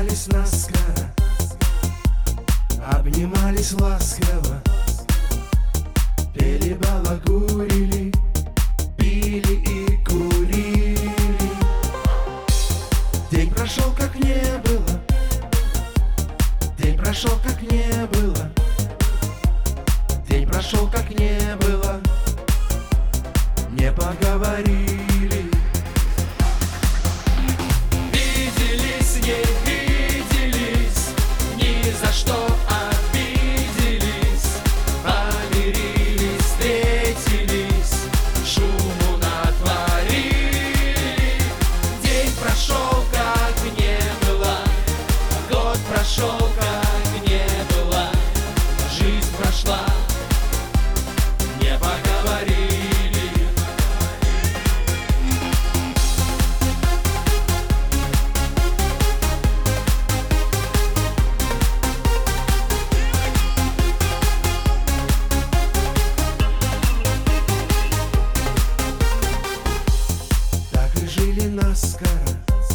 Целовались наскоро, обнимались ласково, пели, балагурили, пили и курили. День прошел, как не было, день прошел, как не было, день прошел, как не было, не поговорили. Виделись, не виделись, ни за что обиделись, помирились, встретились, шуму натворили. День прошел, как не было, год прошел, как не было, жизнь прошла, не поговорили. Жили наскоро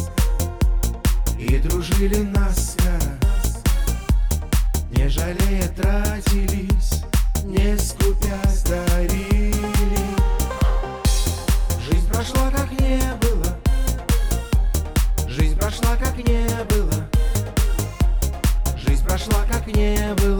и дружили наскоро, не жалея тратились, не скупясь дарили. Жизнь прошла, как не было, жизнь прошла, как не было, жизнь прошла, как не было.